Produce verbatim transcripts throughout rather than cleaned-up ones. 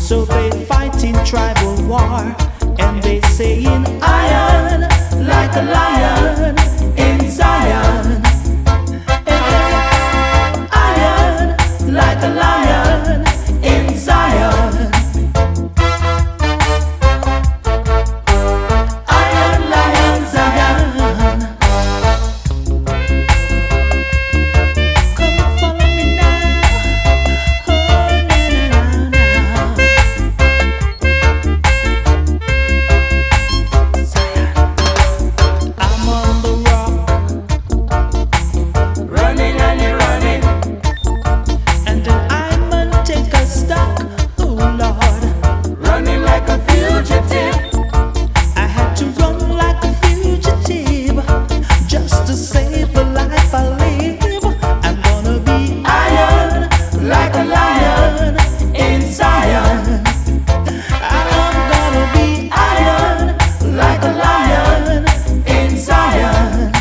So they fighting tribal war, and they saying iron like a lion in Zion. Iron like a lion in Zion. Iron lion Zion. Come follow me now. Oh, na, na, na. Zion. I'm on the rock, running and you're running, and then I'm gonna take a stock. Oh Lord, running like a fugitive. I had to run like a fugitive just to save the life I live. I'm gonna be iron like a lion in Zion. I'm gonna be iron like a lion in Zion.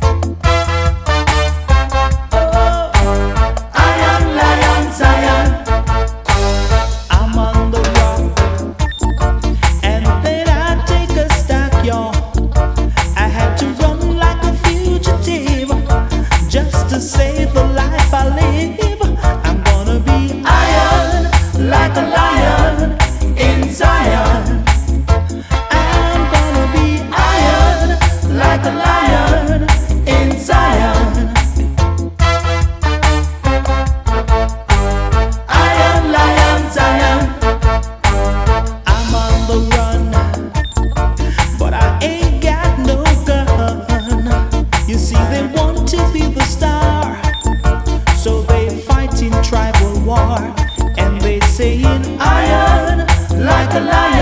Oh, iron lion Zion. I'm on the rock, and then I take a stock, y'all. I had to run like a fugitive just to save the life I live. I'm gonna be iron like a lion in Zion. I'm gonna be iron like a lion in Zion. Iron lion Zion. I'm on the run, but I ain't got no gun. You see, they want to be the star, so they fighting tribal war, and they saying iron like a lion.